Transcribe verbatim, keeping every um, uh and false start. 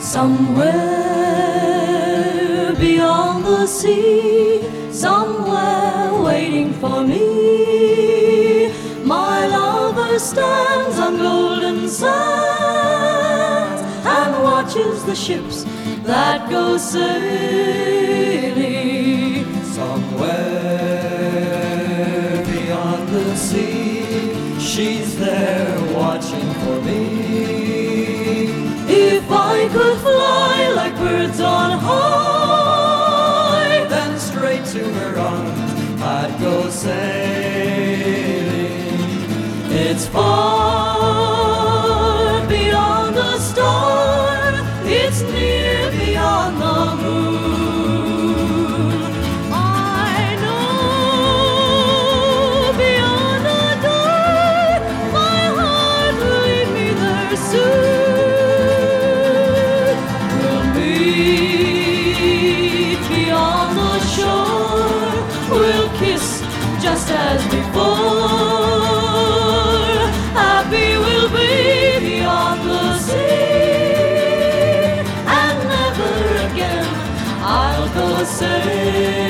Somewhere beyond the sea, somewhere waiting for me, my lover stands on golden sands and watches the ships that go sailing. Somewhere beyond the sea, she's there watching for me. If I could fly like birds on high, then straight to her arms I'd go sailing. it's far beyond the star, it's near beyond the moon. I know beyond the door, my heart will lead me there soon. We'll meet beyond the shore, we'll kiss just as before. Happy we'll be beyond the sea, and never again I'll go sailing.